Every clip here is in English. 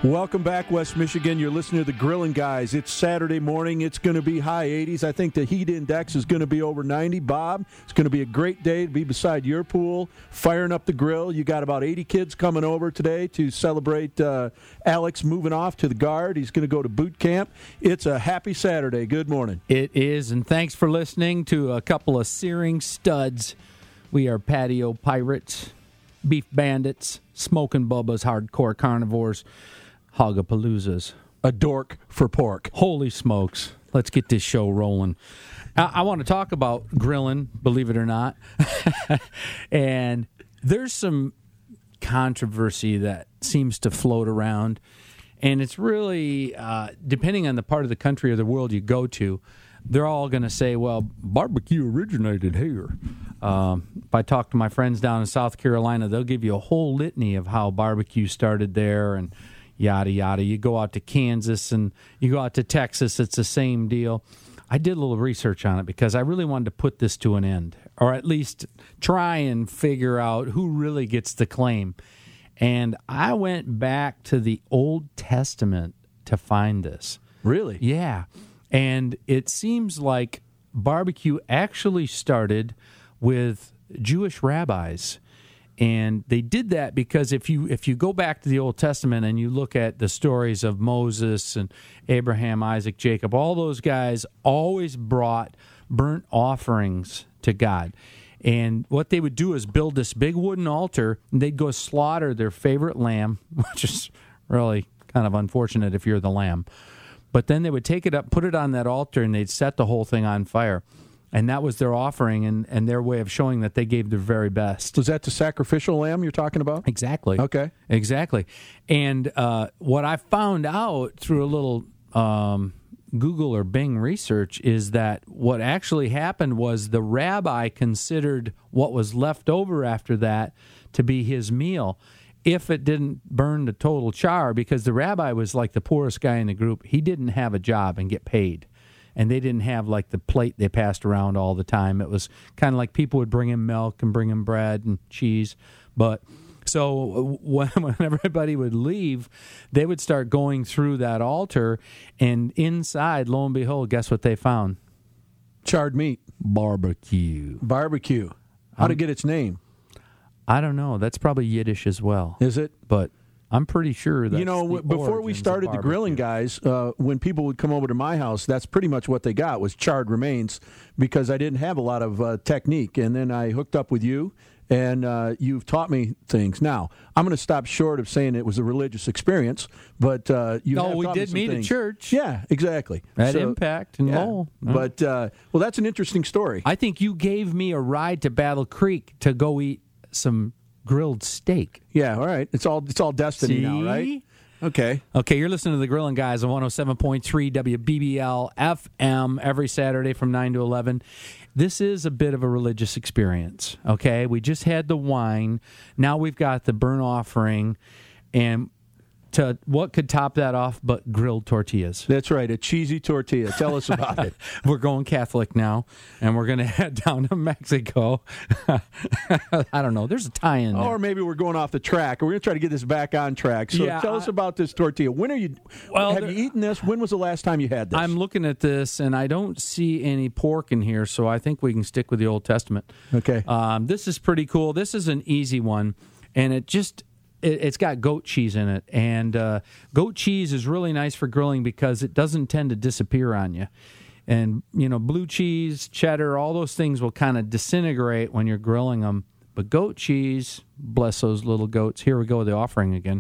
Welcome back, West Michigan. You're listening to the Grilling Guys. It's Saturday morning. It's going to be high 80s. I think the heat index is going to be over 90. Bob, it's going to be a great day to be beside your pool, firing up the grill. You got about 80 kids coming over today to celebrate Alex moving off to the Guard. He's going to go to boot camp. It's a happy Saturday. Good morning. It is, and thanks for listening to a couple of searing studs. We are patio pirates, beef bandits, smoking Bubba's, hardcore carnivores, Hogapaloozas. A dork for pork. Holy smokes. Let's get this show rolling. I want to talk about grilling, believe it or not. And there's some controversy that seems to float around. And it's really, depending on the part of the country or the world you go to, they're all going to say, well, barbecue originated here. If I talk to my friends down in South Carolina, they'll give you a whole litany of how barbecue started there and yada, yada. You go out to Kansas and you go out to Texas, it's the same deal. I did a little research on it because I really wanted to put this to an end, or at least try and figure out who really gets the claim. And I went back to the Old Testament to find this. Really? Yeah. And it seems like barbecue actually started with Jewish rabbis. And they did that because if you go back to the Old Testament and you look at the stories of Moses and Abraham, Isaac, Jacob, all those guys always brought burnt offerings to God. And what they would do is build this big wooden altar, and they'd go slaughter their favorite lamb, which is really kind of unfortunate if you're the lamb. But then they would take it up, put it on that altar, and they'd set the whole thing on fire. And that was their offering and their way of showing that they gave their very best. Was that the sacrificial lamb you're talking about? Exactly. Okay. Exactly. And what I found out through a little Google or Bing research is that what actually happened was the rabbi considered what was left over after that to be his meal if it didn't burn to total char, because the rabbi was like the poorest guy in the group. He didn't have a job and get paid. And they didn't have like the plate they passed around all the time. It was kind of like people would bring him milk and bring him bread and cheese. But so when everybody would leave, they would start going through that altar, and inside, lo and behold, guess what they found? Charred meat. Barbecue. Barbecue. How to get its name? I don't know. That's probably Yiddish as well. Is it? But I'm pretty sure that's before we started the Grilling Guys, when people would come over to my house, that's pretty much what they got was charred remains, because I didn't have a lot of technique. And then I hooked up with you, and you've taught me things. Now, I'm going to stop short of saying it was a religious experience, but you have we taught me did some meet things. at church. Yeah, exactly. At Impact and Lowell. But, well, that's an interesting story. I think you gave me a ride to Battle Creek to go eat some grilled steak. Yeah, all right. It's all destiny now, right? Okay. Okay, you're listening to the Grilling Guys on 107.3 WBBL FM every Saturday from 9 to 11. This is a bit of a religious experience, okay? We just had the wine. Now we've got the burnt offering. And what could top that off but grilled tortillas? That's right, a cheesy tortilla. Tell us about it. We're going Catholic now, and we're going to head down to Mexico. I don't know. There's a tie-in there. Or maybe we're going off the track. We're going to try to get this back on track. So tell us about this tortilla. When are you? Have you eaten this? When was the last time you had this? I'm looking at this, and I don't see any pork in here, so I think we can stick with the Old Testament. Okay. This is pretty cool. This is an easy one, and it's got goat cheese in it, and goat cheese is really nice for grilling because it doesn't tend to disappear on you. And, blue cheese, cheddar, all those things will kind of disintegrate when you're grilling them. But goat cheese, bless those little goats. Here we go with the offering again.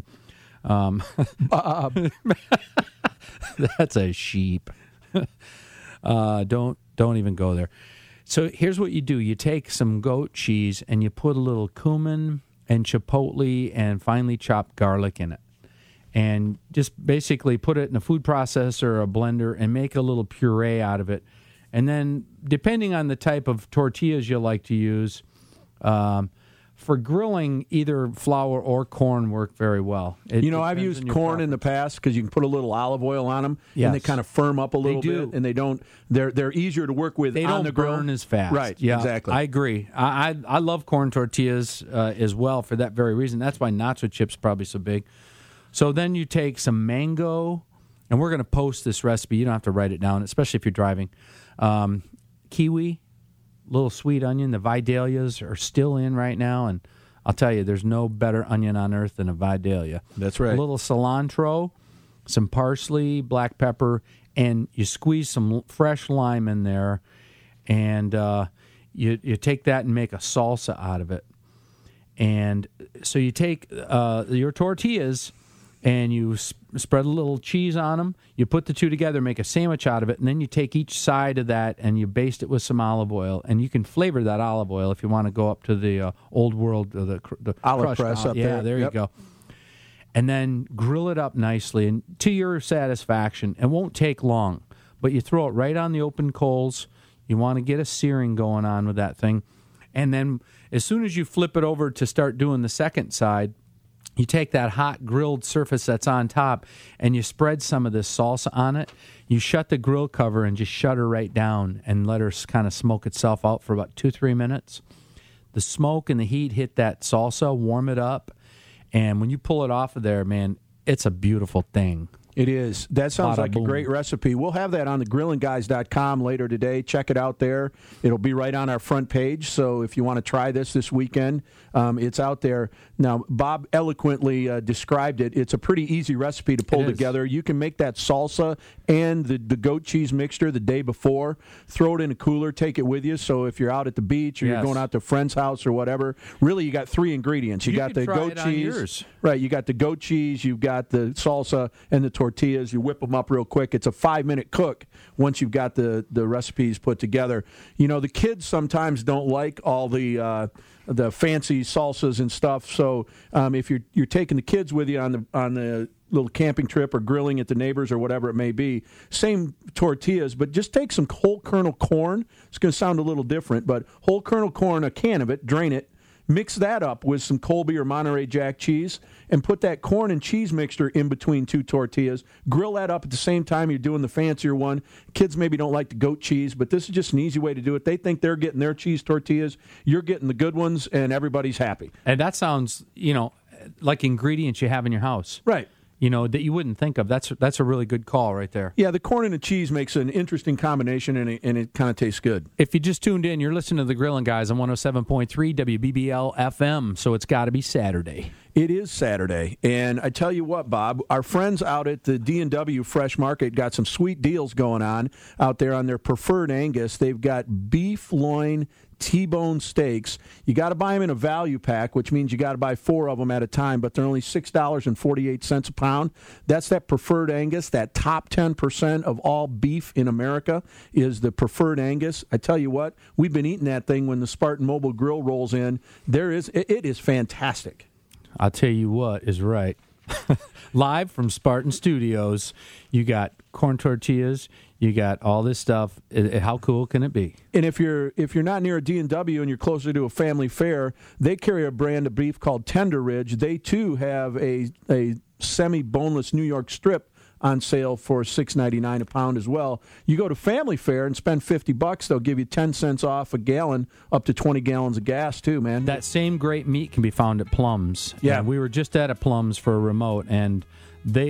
That's a sheep. Don't even go there. So here's what you do. You take some goat cheese and you put a little cumin and chipotle and finely chopped garlic in it. And just basically put it in a food processor or a blender and make a little puree out of it. And then, depending on the type of tortillas you like to use, for grilling, either flour or corn work very well. I've used corn in the past because you can put a little olive oil on them, and they kind of firm up a little bit, and they're easier to work with on the grill. They don't burn as fast. Right, yeah, exactly. I agree. I love corn tortillas as well for that very reason. That's why nacho chips are probably so big. So then you take some mango, and we're going to post this recipe. You don't have to write it down, especially if you're driving. Kiwi, little sweet onion. The Vidalias are still in right now, and I'll tell you, there's no better onion on earth than a Vidalia. That's right. A little cilantro, some parsley, black pepper, and you squeeze some fresh lime in there, and you take that and make a salsa out of it. And so you take your tortillas and you spread a little cheese on them. You put the two together, make a sandwich out of it, and then you take each side of that and you baste it with some olive oil. And you can flavor that olive oil if you want to go up to the old world, the olive press up there. Yeah, there you go. And then grill it up nicely and to your satisfaction. It won't take long, but you throw it right on the open coals. You want to get a searing going on with that thing. And then as soon as you flip it over to start doing the second side, you take that hot grilled surface that's on top and you spread some of this salsa on it. You shut the grill cover and just shut her right down and let her kind of smoke itself out for about 2-3 minutes. The smoke and the heat hit that salsa, warm it up, and when you pull it off of there, man, it's a beautiful thing. It is. That sounds like a great recipe. We'll have that on the grillingguys.com later today. Check it out there. It'll be right on our front page. So if you want to try this weekend, it's out there. Now, Bob eloquently described it. It's a pretty easy recipe to pull together. You can make that salsa and the goat cheese mixture the day before. Throw it in a cooler. Take it with you. So if you're out at the beach or you're going out to a friend's house or whatever, really you got 3 ingredients. You got the goat cheese. Right. You got the goat cheese. You've got the salsa and the tortillas. You whip them up real quick. It's a 5-minute cook once you've got the recipes put together. You know, the kids sometimes don't like all the fancy salsas and stuff. So if you're taking the kids with you on the little camping trip or grilling at the neighbors or whatever it may be, same tortillas, but just take some whole kernel corn. It's going to sound a little different, but whole kernel corn, a can of it, drain it. Mix that up with some Colby or Monterey Jack cheese and put that corn and cheese mixture in between 2 tortillas. Grill that up at the same time you're doing the fancier one. Kids maybe don't like the goat cheese, but this is just an easy way to do it. They think they're getting their cheese tortillas. You're getting the good ones, and everybody's happy. And that sounds, like ingredients you have in your house. Right. That you wouldn't think of. That's a really good call right there. Yeah, the corn and the cheese makes an interesting combination, and it kind of tastes good. If you just tuned in, you're listening to The Grillin' Guys on 107.3 WBBL FM, so it's got to be Saturday. It is Saturday, and I tell you what, Bob, our friends out at the D&W Fresh Market got some sweet deals going on out there on their Preferred Angus. They've got beef loin T-bone steaks. You got to buy them in a value pack, which means you got to buy 4 of them at a time, but they're only $6.48 a pound. That's that Preferred Angus. That top 10% of all beef in America is the Preferred Angus. I tell you what, we've been eating that thing when the Spartan Mobile Grill rolls in. It is fantastic. I'll tell you what is right. Live from Spartan Studios, you got corn tortillas, you got all this stuff. How cool can it be? And if you're not near a D&W and you're closer to a family fare, they carry a brand of beef called Tender Ridge. They too have a semi-boneless New York strip on sale for $6.99 a pound as well. You go to family fare and spend $50, they'll give you 10 cents off a gallon, up to 20 gallons of gas too, man. That same great meat can be found at Plums. Yeah, and we were just at a Plums for a remote, and the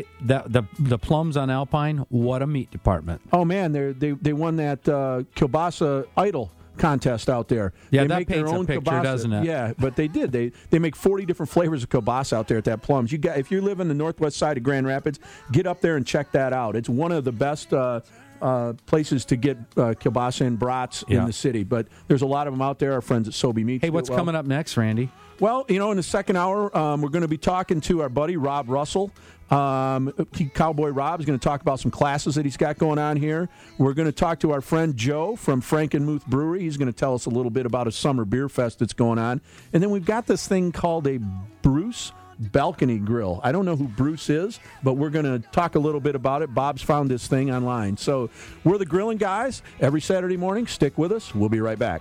Plums on Alpine, what a meat department. Oh man, they won that Kielbasa Idol contest out there. Yeah, they that make paints their own a picture, kielbasa. Doesn't it? Yeah, but they did. They make 40 different flavors of kielbasa out there at that Plums. If you live in the northwest side of Grand Rapids, get up there and check that out. It's one of the best places to get kielbasa and brats in the city. But there's a lot of them out there. Our friends at Sobe Meats. Hey, what's coming up next, Randy? Well, in the second hour, we're going to be talking to our buddy Rob Russell. Cowboy Rob is going to talk about some classes that he's got going on here. We're going to talk to our friend Joe from Frankenmuth Brewery. He's going to tell us a little bit about a summer beer fest that's going on. And then we've got this thing called a Bruce Balcony Grill. I don't know who Bruce is, but we're going to talk a little bit about it. Bob's found this thing online. So we're the Grillin' Guys every Saturday morning. Stick with us. We'll be right back.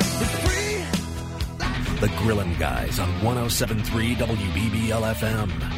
The Grillin' Guys on 107.3 WBBL FM.